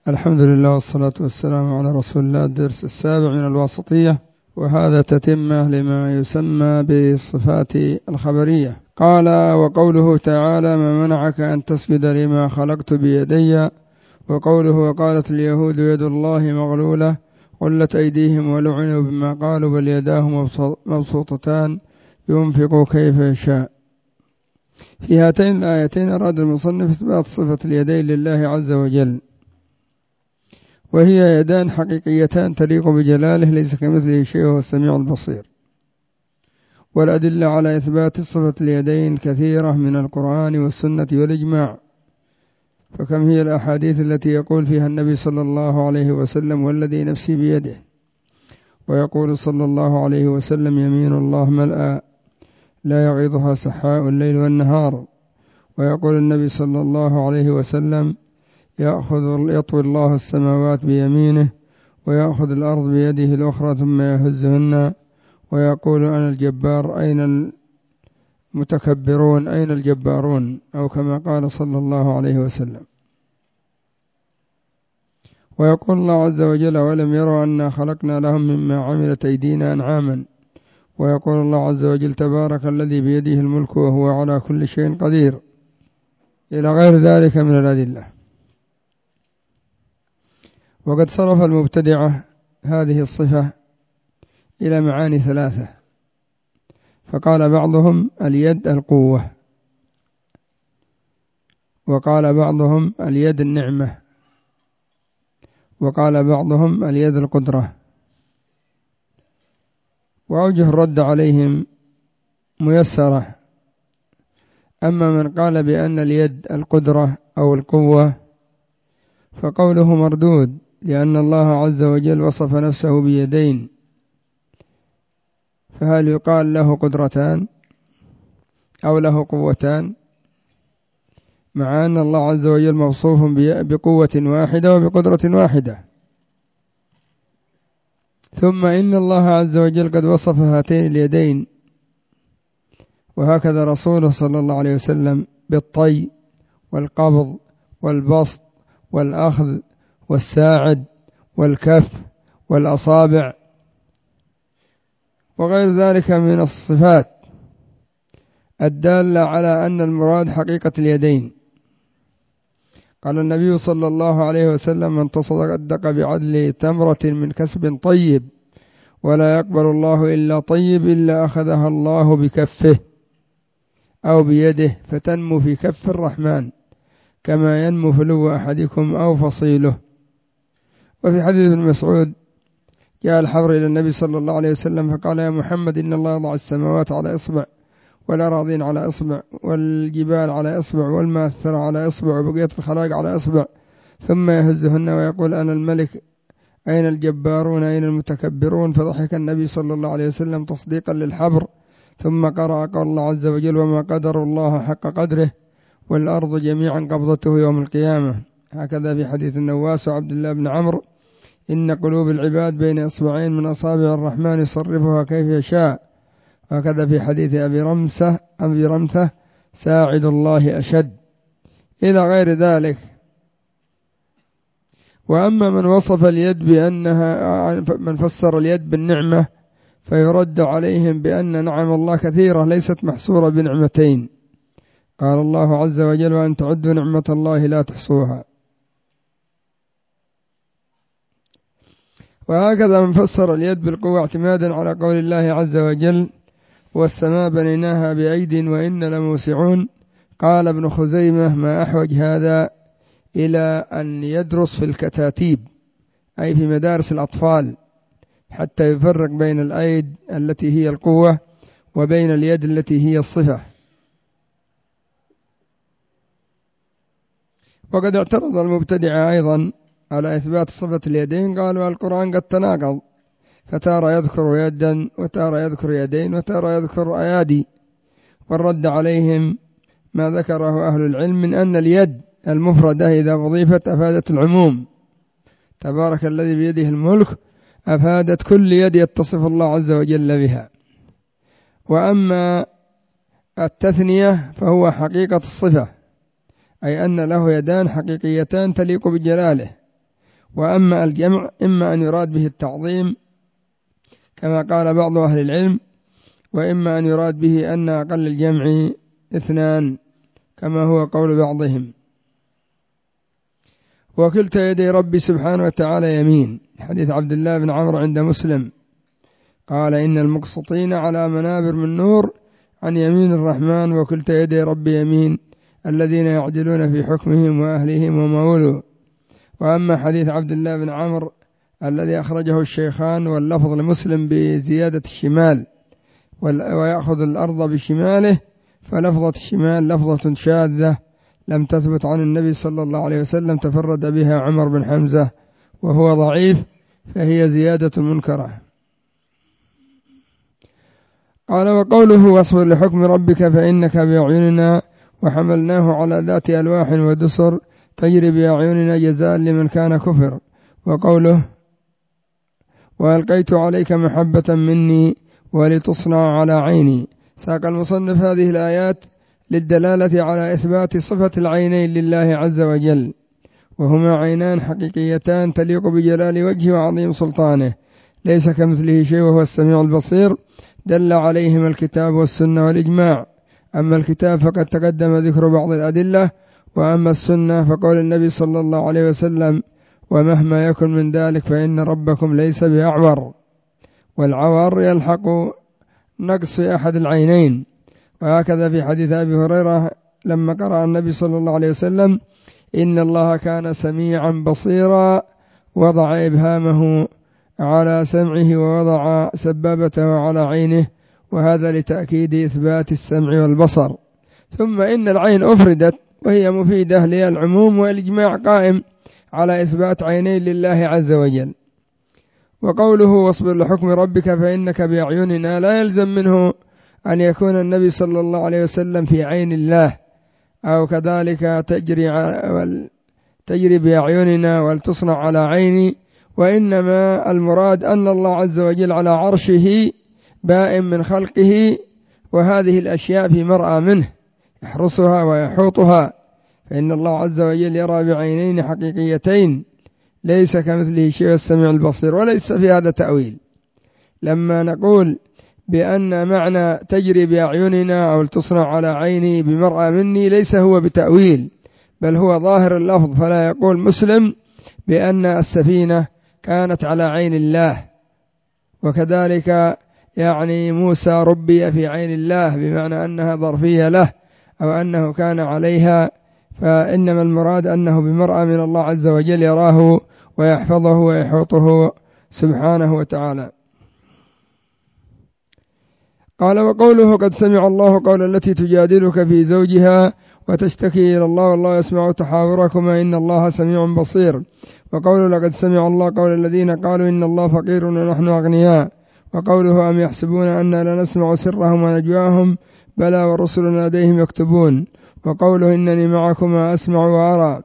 الحمد لله والصلاة والسلام على رسول الله. الدرس السابع من الواسطية، وهذا تتمة لما يسمى بالصفات الخبرية. قال: وقوله تعالى: ما منعك أن تسجد لما خلقت بيدي. وقوله: وقالت اليهود يد الله مغلولة غلت أيديهم ولعنوا بما قالوا بل يداه مبسوطتان ينفق كيف يشاء. في هاتين الآيتين أراد المصنف إثبات صفة اليدين لله عز وجل، وهي يدان حقيقيتان تليق بجلاله ليس كمثله شيء وهو السميع البصير. والأدلة على إثبات صفة اليدين كثيرة من القرآن والسنة والإجماع، فكم هي الأحاديث التي يقول فيها النبي صلى الله عليه وسلم: والذي نفسي بيده، ويقول صلى الله عليه وسلم: يمين الله ملأى لا يغيضها سحاء الليل والنهار. ويقول النبي صلى الله عليه وسلم: يطوي الله السماوات بيمينه ويأخذ الأرض بيده الأخرى ثم يهزهن ويقول: أنا الجبار أين المتكبرون أين الجبارون، أو كما قال صلى الله عليه وسلم. ويقول الله عز وجل: ولم يروا أنا خلقنا لهم مما عملت أيدينا أنعاما. ويقول الله عز وجل: تبارك الذي بيده الملك وهو على كل شيء قدير، إلى غير ذلك من الأدلة. وقد صرف المبتدعة هذه الصفة إلى معاني ثلاثة، فقال بعضهم: اليد القوة، وقال بعضهم: اليد النعمة، وقال بعضهم: اليد القدرة. وأوجه الرد عليهم ميسرة. أما من قال بأن اليد القدرة أو القوة فقوله مردود، لأن الله عز وجل وصف نفسه بيدين، فهل يقال له قدرتان أو له قوتان، مع أن الله عز وجل موصوف بقوة واحدة وبقدرة واحدة؟ ثم إن الله عز وجل قد وصف هاتين اليدين وهكذا رسوله صلى الله عليه وسلم بالطي والقبض والبسط والأخذ والساعد والكف والأصابع وغير ذلك من الصفات الدالة على أن المراد حقيقة اليدين. قال النبي صلى الله عليه وسلم: من تصدق بعدل تمرة من كسب طيب ولا يقبل الله إلا طيب إلا أخذها الله بكفه أو بيده فتنمو في كف الرحمن كما ينمو فلو أحدكم أو فصيله. وفي حديث ابن مسعود جاء الحبر إلى النبي صلى الله عليه وسلم فقال: يا محمد، إن الله يضع السماوات على إصبع والأراضين على إصبع والجبال على إصبع والماثر على إصبع وبقية الخلائق على إصبع ثم يهزهن ويقول: أنا الملك أين الجبارون أين المتكبرون. فضحك النبي صلى الله عليه وسلم تصديقا للحبر، ثم قرأ قول الله عز وجل: وما قدر الله حق قدره والأرض جميعا قبضته يوم القيامة. هكذا في حديث النواس وعبد الله بن عمرو: إن قلوب العباد بين إصبعين من أصابع الرحمن يصرفها كيف يشاء. هكذا في حديث أبي رمثة: ساعد الله أشد، إلى غير ذلك. وأما من وصف اليد بأنها، من فسر اليد بالنعمة، فيرد عليهم بأن نعم الله كثيرة ليست محصورة بنعمتين. قال الله عز وجل: وأن تعدوا نعمة الله لا تحصوها. وهكذا من فسر اليد بالقوة اعتمادا على قول الله عز وجل: والسماء بنيناها بأيد وإنا لموسعون. قال ابن خزيمة: ما أحوج هذا إلى أن يدرس في الكتاتيب، أي في مدارس الأطفال، حتى يفرق بين الأيد التي هي القوة وبين اليد التي هي الصفة. وقد اعترض المبتدعة أيضا على إثبات صفة اليدين، قالوا: القرآن قد تناقض، فتارة يذكر يدا وتارة يذكر يدين وتارة يذكر أيادي. والرد عليهم ما ذكره أهل العلم من أن اليد المفردة إذا أضيفت أفادت العموم. تبارك الذي بيده الملك أفادت كل يد يتصف الله عز وجل بها. وأما التثنية فهو حقيقة الصفة، أي أن له يدان حقيقيتان تليق بجلاله، وأما الجمع إما أن يراد به التعظيم كما قال بعض أهل العلم، وإما أن يراد به أن أقل الجمع 2 كما هو قول بعضهم. وكلتا يدي ربي سبحانه وتعالى يمين، حديث عبد الله بن عمرو عند مسلم قال إن المقسطين على منابر من نور عن يمين الرحمن، وكلتا يدي ربي يمين، الذين يعدلون في حكمهم وأهلهم وما ولوا. وأما حديث عبد الله بن عمرو الذي أخرجه الشيخان واللفظ لمسلم بزيادة الشمال ويأخذ الأرض بشماله، فلفظة الشمال لفظة شاذة لم تثبت عن النبي صلى الله عليه وسلم، تفرد بها عمر بن حمزة وهو ضعيف، فهي زيادة منكرة. قال وقوله واصبر لحكم ربك فإنك بأعيننا وحملناه على ذات ألواح ودسر تجري بأعيننا جزاء لمن كان كفر. وقوله وألقيت عليك محبة مني ولتصنع على عيني. ساق المصنف هذه الآيات للدلالة على إثبات صفة العينين لله عز وجل، وهما عينان حقيقيتان تليق بجلال وجهه وعظيم سلطانه، ليس كمثله شيء وهو السميع البصير، دل عليهما الكتاب والسنة والإجماع. أما الكتاب فقد تقدم ذكر بعض الأدلة، وأما السنة فقول النبي صلى الله عليه وسلم ومهما يكن من ذلك فإن ربكم ليس بأعور، والعور يلحق نقص أحد العينين. وهكذا في حديث أبي هريرة لما قرأ النبي صلى الله عليه وسلم إن الله كان سميعا بصيرا، وضع إبهامه على سمعه ووضع سبابته على عينه، وهذا لتأكيد إثبات السمع والبصر. ثم إن العين أفردت وهي مفيدة للعموم، والإجماع قائم على إثبات عينين لله عز وجل. وقوله واصبر لحكم ربك فإنك بأعيننا لا يلزم منه أن يكون النبي صلى الله عليه وسلم في عين الله، أو كذلك تجري بأعيننا ولتصنع على عيني، وإنما المراد أن الله عز وجل على عرشه بائن من خلقه، وهذه الأشياء في مرأى منه يحرسها ويحوطها، فإن الله عز وجل يرى بعينين حقيقيتين ليس كمثله شيء السميع البصير. وليس في هذا تأويل لما نقول بأن معنى تجري بأعيننا أو تصنع على عيني بمرأى مني، ليس هو بتأويل، بل هو ظاهر اللفظ. فلا يقول مسلم بأن السفينة كانت على عين الله، وكذلك يعني موسى ربي في عين الله، بمعنى أنها ظرفية له أو أنه كان عليها، فإنما المراد أنه بمرأى من الله عز وجل يراه ويحفظه ويحوطه سبحانه وتعالى. قال وقوله قد سمع الله قول التي تجادلك في زوجها وتشتكي إلى الله والله يسمع تحاوركما إن الله سميع بصير. وقوله لقد سمع الله قول الذين قالوا إن الله فقير ونحن أغنياء. وقوله أم يحسبون أننا لا نسمع سرهم ونجواهم بلى ورسلنا لديهم يكتبون. وقوله إنني معكما أسمع وأرى.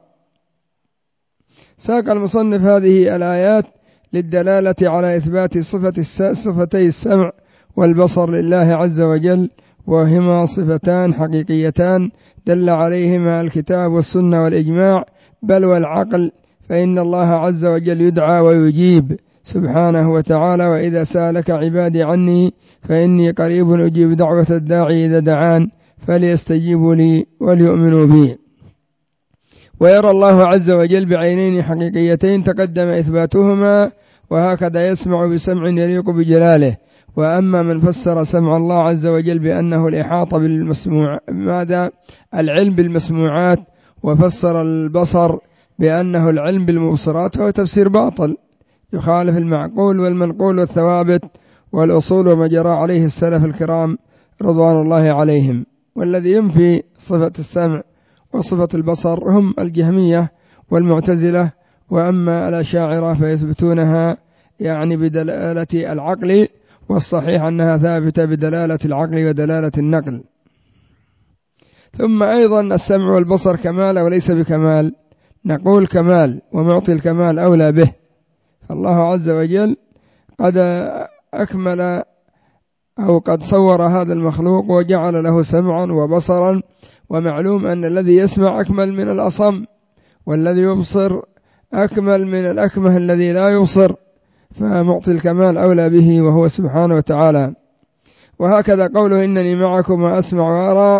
ساق المصنف هذه الآيات للدلالة على إثبات صفتي السمع والبصر لله عز وجل، وهما صفتان حقيقيتان دل عليهما الكتاب والسنة والإجماع، بل والعقل، فإن الله عز وجل يدعى ويجيب سبحانه وتعالى وإذا سألك عبادي عني فإني قريب أجيب دعوة الداعي إذا دعان فليستجيبوا لي وليؤمنوا بي. ويرى الله عز وجل بعينين حقيقيتين تقدم إثباتهما، وهكذا يسمع بسمع يليق بجلاله. وأما من فسر سمع الله عز وجل بأنه الإحاطة بالمسموع ماذا العلم بالمسموعات، وفسر البصر بأنه العلم بالمبصرات، فهو تفسير باطل يخالف المعقول والمنقول والثوابت والأصول وما جرى عليه السلف الكرام رضوان الله عليهم. والذي ينفي صفة السمع وصفة البصر هم الجهمية والمعتزلة. وأما الأشاعرة فيثبتونها يعني بدلالة العقل، والصحيح أنها ثابتة بدلالة العقل ودلالة النقل. ثم أيضا السمع والبصر كمال وليس بكمال، نقول كمال، ومعطي الكمال أولى به. فالله عز وجل قد أكمل أو قد صور هذا المخلوق وجعل له سمعا وبصرا، ومعلوم أن الذي يسمع أكمل من الأصم، والذي يبصر أكمل من الأكمه الذي لا يبصر، فمعطي الكمال أولى به وهو سبحانه وتعالى. وهكذا قوله إنني معكم وأسمع وأرى،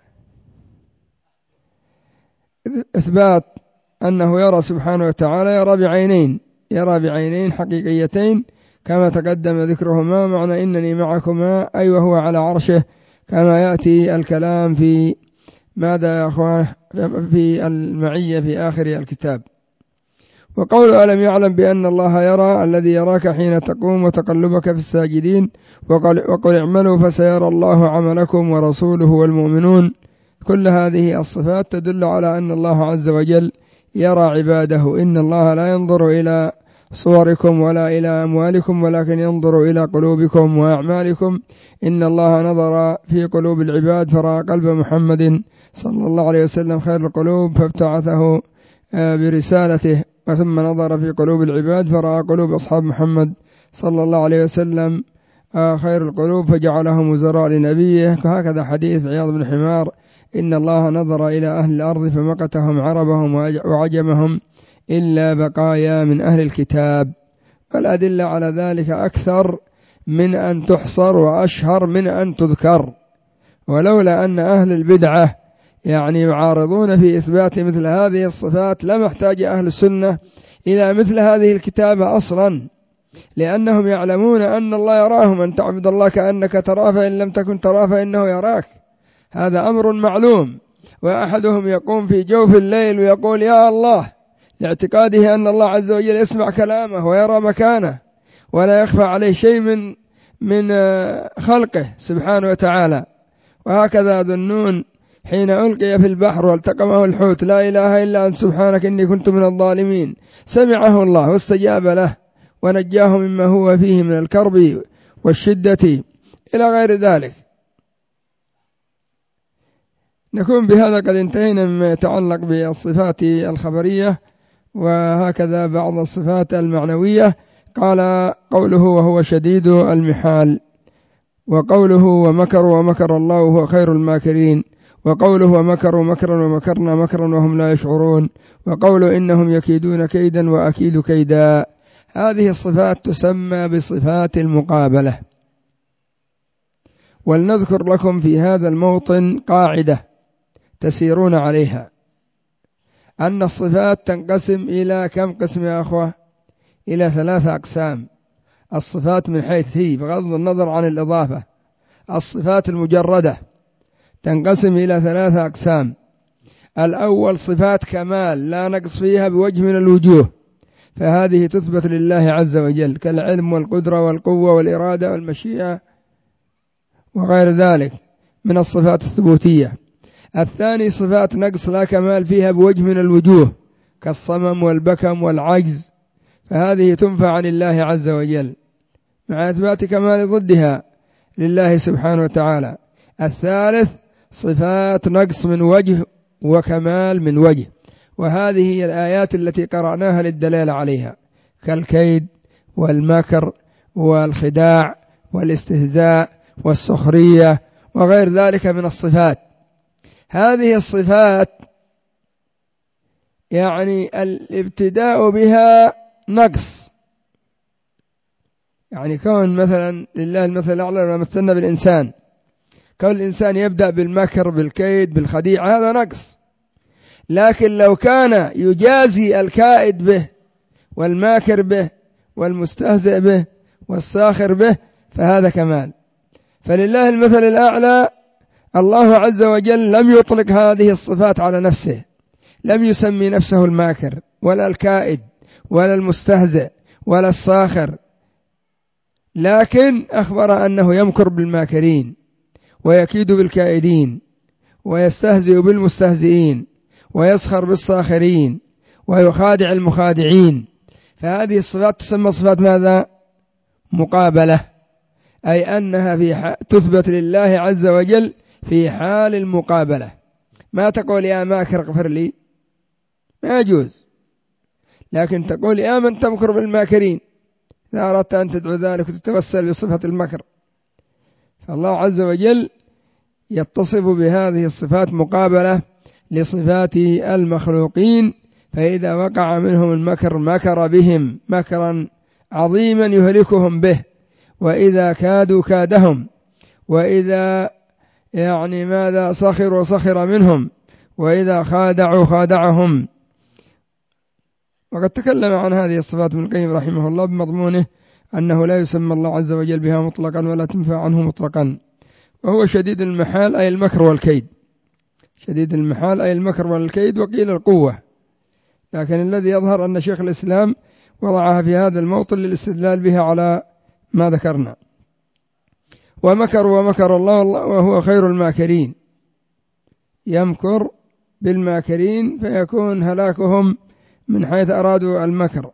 إثبات أنه يرى سبحانه وتعالى، يرى بعينين حقيقيتين كما تقدم ذكرهما. معنى إنني معكما أي وهو على عرشه، كما يأتي الكلام في ماذا يا أخوان في المعية في آخر الكتاب. وقول ألم يعلم بأن الله يرى، الذي يراك حين تقوم وتقلبك في الساجدين، وقل اعملوا فسيرى الله عملكم ورسوله والمؤمنون. كل هذه الصفات تدل على أن الله عز وجل يرى عباده. إن الله لا ينظر إلى صوركم ولا إلى أموالكم ولكن ينظر إلى قلوبكم وأعمالكم. إن الله نظر في قلوب العباد فرأى قلب محمد صلى الله عليه وسلم خير القلوب فابتعثه برسالته، وثم نظر في قلوب العباد فرأى قلوب أصحاب محمد صلى الله عليه وسلم خير القلوب فجعلهم وزراء لنبيه. هكذا حديث عياض بن حمار: إن الله نظر إلى أهل الأرض فمقتهم عربهم وعجمهم إلا بقايا من أهل الكتاب. والأدلة على ذلك أكثر من أن تحصر وأشهر من أن تذكر. ولولا أن أهل البدعة يعارضون في إثبات مثل هذه الصفات لما احتاج أهل السنة إلى مثل هذه الكتابة أصلا، لأنهم يعلمون أن الله يراهم، أن تعبد الله كأنك تراه فإن لم تكن تراه فإنه يراك. هذا أمر معلوم. وأحدهم يقوم في جوف الليل ويقول يا الله، لاعتقاده أن الله عز وجل يسمع كلامه ويرى مكانه ولا يخفى عليه شيء من خلقه سبحانه وتعالى. وهكذا ذو النون حين ألقي في البحر والتقمه الحوت: لا إله إلا أنت سبحانك إني كنت من الظالمين. سمعه الله واستجاب له ونجاه مما هو فيه من الكرب والشدة إلى غير ذلك. نكون بهذا قد انتهينا مما يتعلق بالصفات الخبرية، وهكذا بعض الصفات المعنوية. قال قوله وهو شديد المحال، وقوله ومكروا ومكر الله وهو خير الماكرين، وقوله ومكروا مكرا ومكرنا مكرا وهم لا يشعرون، وقوله إنهم يكيدون كيدا وأكيد كيدا. هذه الصفات تسمى بصفات المقابلة. ولنذكر لكم في هذا الموطن قاعدة تسيرون عليها، أن الصفات تنقسم إلى كم قسم يا أخوة؟ إلى 3 أقسام. الصفات من حيث هي بغض النظر عن الإضافة، الصفات المجردة تنقسم إلى 3 أقسام. الأول صفات كمال لا نقص فيها بوجه من الوجوه، فهذه تثبت لله عز وجل كالعلم والقدرة والقوة والإرادة والمشيئة وغير ذلك من الصفات الثبوتية. الثاني صفات نقص لا كمال فيها بوجه من الوجوه كالصمم والبكم والعجز، فهذه تنفى عن الله عز وجل مع إثبات كمال ضدها لله سبحانه وتعالى. الثالث صفات نقص من وجه وكمال من وجه، وهذه هي الآيات التي قرأناها للدلالة عليها كالكيد والمكر والخداع والاستهزاء والسخرية وغير ذلك من الصفات. هذه الصفات الابتداء بها نقص، كون مثلا لله المثل الأعلى لما مثلنا بالإنسان، كون الإنسان يبدأ بالمكر بالكيد بالخديعة هذا نقص. لكن لو كان يجازي الكائد به والماكر به والمستهزئ به والساخر به فهذا كمال. فلله المثل الأعلى. الله عز وجل لم يطلق هذه الصفات على نفسه، لم يسمي نفسه الماكر ولا الكائد ولا المستهزئ ولا الساخر، لكن أخبر أنه يمكر بالماكرين ويكيد بالكائدين ويستهزئ بالمستهزئين ويسخر بالساخرين ويخادع المخادعين. فهذه الصفات تسمى صفات ماذا؟ مقابلة، أي أنها تثبت لله عز وجل في حال المقابلة. ما تقول يا ماكر اغفر لي، ما يجوز، لكن تقول يا من تمكر بالماكرين إذا أردت أن تدعو ذلك وتتوسل بصفة المكر. فالله عز وجل يتصف بهذه الصفات مقابلة لصفات المخلوقين، فإذا وقع منهم المكر مكر بهم مكرا عظيما يهلكهم به، وإذا كادوا كادهم، وإذا ماذا سخروا سخر منهم، وإذا خادعوا خادعهم. وقد تكلم عن هذه الصفات ابن القيم رحمه الله بمضمونه أنه لا يسمى الله عز وجل بها مطلقا ولا تنفع عنه مطلقا، وهو شديد المحال أي المكر والكيد، شديد المحال أي المكر والكيد، وقيل القوة، لكن الذي يظهر أن شيخ الإسلام وضعها في هذا الموطن للاستدلال بها على ما ذكرنا. ومكر الله وهو خير الماكرين، يمكر بالماكرين فيكون هلاكهم من حيث أرادوا المكر،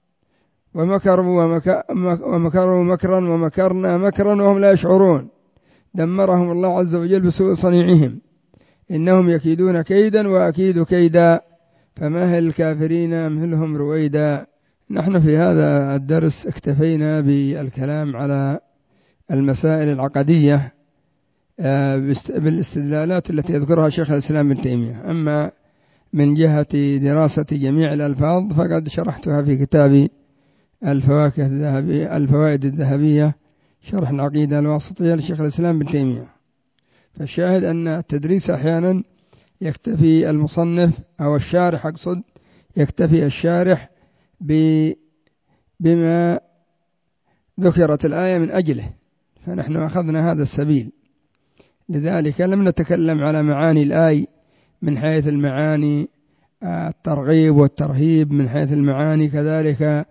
ومكروا مكرا ومكرنا مكرا وهم لا يشعرون، دمرهم الله عز وجل بسوء صنيعهم، إنهم يكيدون كيدا وأكيد كيدا فمهل الكافرين أمهلهم رويدا. نحن في هذا الدرس اكتفينا بالكلام على المسائل العقدية بالاستدلالات التي يذكرها شيخ الإسلام ابن تيمية. أما من جهة دراسة جميع الألفاظ فقد شرحتها في كتاب الفوائد الذهبية شرح العقيدة الواسطية لشيخ الإسلام ابن تيمية. فالشاهد أن التدريس أحيانا يكتفي المصنف أو الشارح، أقصد يكتفي الشارح بما ذكرت الآية من أجله، فنحن أخذنا هذا السبيل، لذلك لم نتكلم على معاني الآية من حيث المعاني الترغيب والترهيب، من حيث المعاني كذلك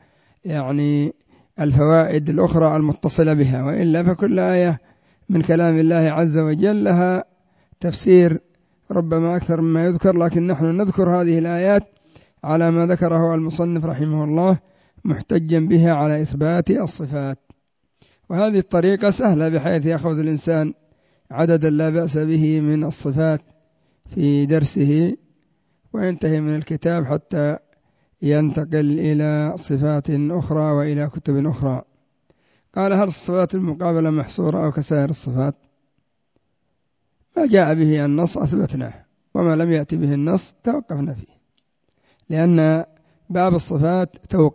الفوائد الأخرى المتصلة بها، وإلا فكل آية من كلام الله عز وجل لها تفسير ربما أكثر مما يذكر، لكن نحن نذكر هذه الآيات على ما ذكره المصنف رحمه الله محتجا بها على إثبات الصفات. وهذه الطريقة سهلة بحيث يأخذ الإنسان عددا لا بأس به من الصفات في درسه وينتهي من الكتاب حتى ينتقل إلى صفات أخرى وإلى كتب أخرى. قال: هل الصفات المقابلة محصورة أو كسائر الصفات؟ ما جاء به النص أثبتناه، وما لم يأتي به النص توقفنا فيه، لأن باب الصفات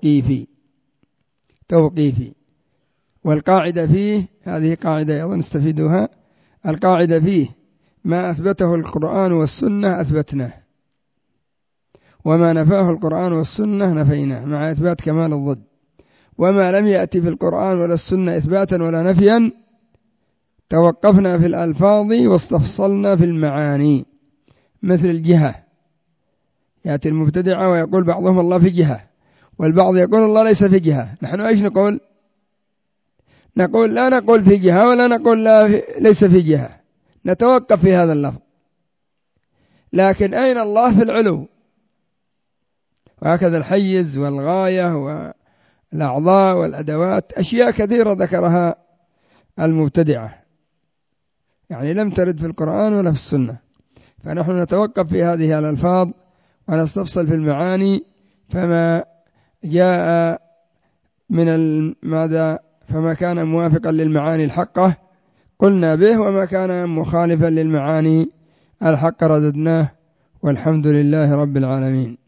توقيفي، والقاعدة فيه هذه قاعدة أيضا نستفيدها، القاعدة فيه ما أثبته القرآن والسنة أثبتناه، وما نفاه القرآن والسنة نفيناه، مع إثبات كمال الضد. وما لم يأتي في القرآن ولا السنة إثباتا ولا نفيا توقفنا في الألفاظ واستفصلنا في المعاني. مثل الجهة، يأتي المبتدعة ويقول بعضهم الله في جهة، والبعض يقول الله ليس في جهة. نحن إيش نقول؟ لا نقول في جهة ولا نقول ليس في جهة، نتوقف في هذا اللفظ. لكن أين الله في العلو؟ وهكذا الحيز والغاية والأعضاء والأدوات، أشياء كثيرة ذكرها المبتدعة لم ترد في القرآن ولا في السنة، فنحن نتوقف في هذه الألفاظ ونستفصل في المعاني، فما جاء من ماذا فما كان موافقا للمعاني الحقة قلنا به، وما كان مخالفا للمعاني الحقة رددناه، والحمد لله رب العالمين.